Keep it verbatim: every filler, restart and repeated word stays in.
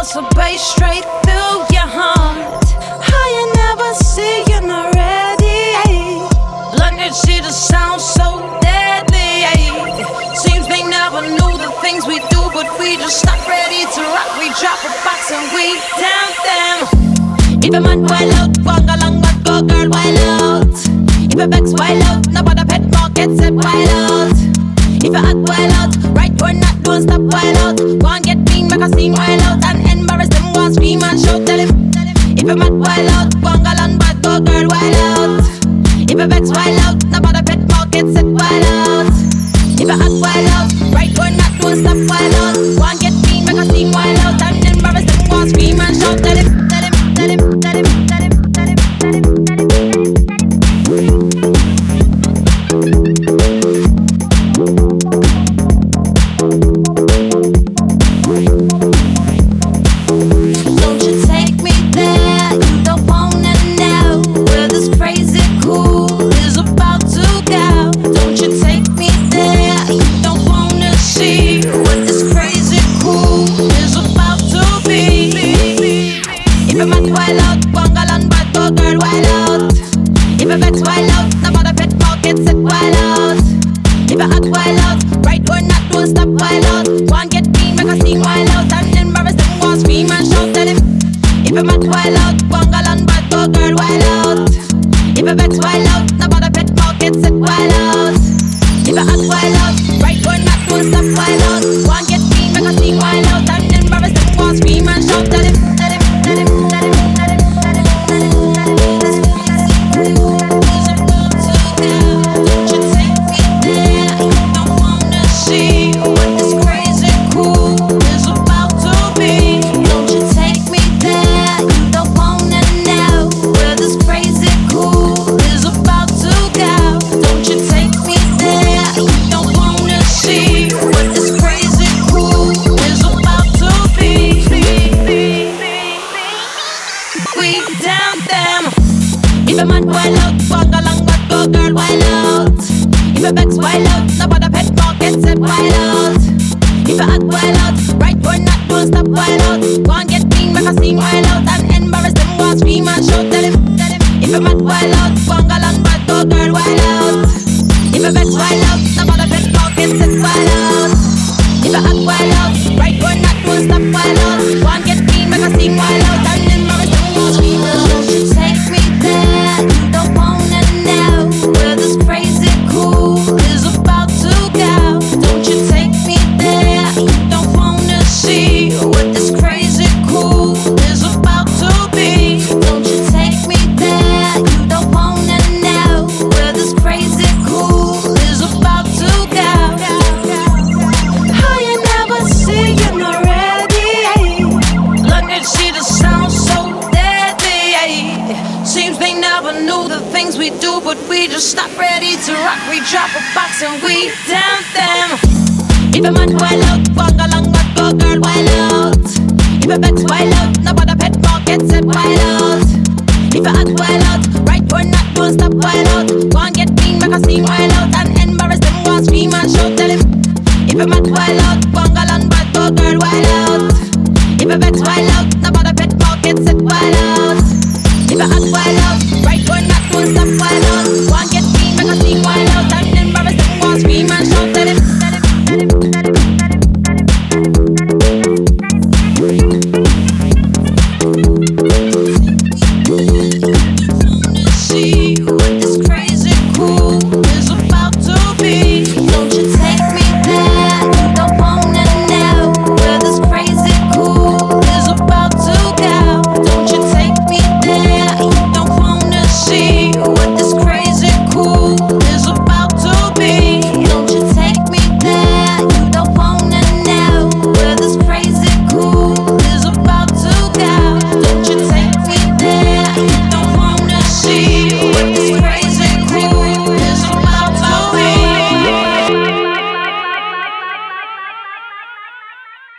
pulse a bass straight through your heart. How you never see you're not ready. Blended shit that sounds so deadly. Seems they never knew the things we do, but we just not ready to rock. We drop a box and we down them. If a man wild out, walk along but go girl wild out. If a vex wild out, nobody pet market set wild out. If a hot wild out, right or not, don't stop wild out. Go and get mean, make a scene wild out. And embarrass them, go and scream and shout, tell him. If a mad wild out, go and galon bad, go girl wild out. If a vex wild out, nobody pet market set wild out. If a hot wild out, right or not, don't stop wild out. Go and get mean, make a scene wild out. And embarrass them, go and scream and shout, tell him, tell him, tell him, tell him, tell him, tell him, tell him, tell him. If a man wild out, walk along but go girl wild out. If a vex wild out, nobody pet market set wild out.